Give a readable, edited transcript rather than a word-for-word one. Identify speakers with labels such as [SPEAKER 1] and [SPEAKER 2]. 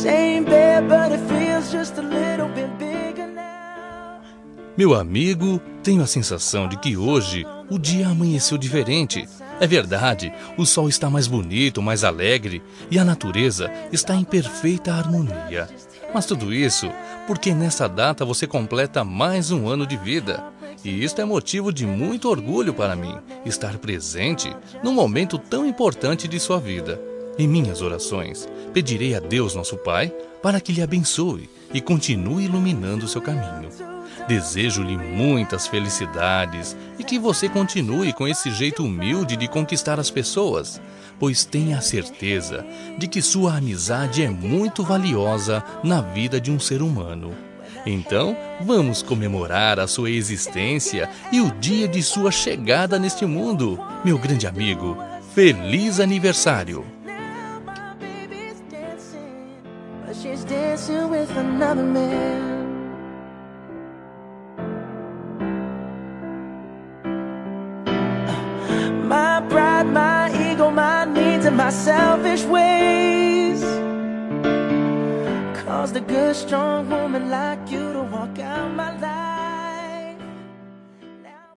[SPEAKER 1] Same bed, but it feels just a little bit bigger now.
[SPEAKER 2] Meu amigo, tenho a sensação de que hoje o dia amanheceu diferente. É verdade, o sol está mais bonito, mais alegre e a natureza está em perfeita harmonia. Mas tudo isso porque nessa data você completa mais um ano de vida. E isto é motivo de muito orgulho para mim, estar presente num momento tão importante de sua vida. Em minhas orações, pedirei a Deus, nosso Pai, para que lhe abençoe e continue iluminando o seu caminho. Desejo-lhe muitas felicidades e que você continue com esse jeito humilde de conquistar as pessoas, pois tenha a certeza de que sua amizade é muito valiosa na vida de um ser humano. Então, vamos comemorar a sua existência e o dia de sua chegada neste mundo. Meu grande amigo, feliz aniversário!
[SPEAKER 1] Now my baby's dancing, but she's dancing with another man. My pride, my ego, my needs and my selfish ways caused a good, strong woman like you to walk out my life.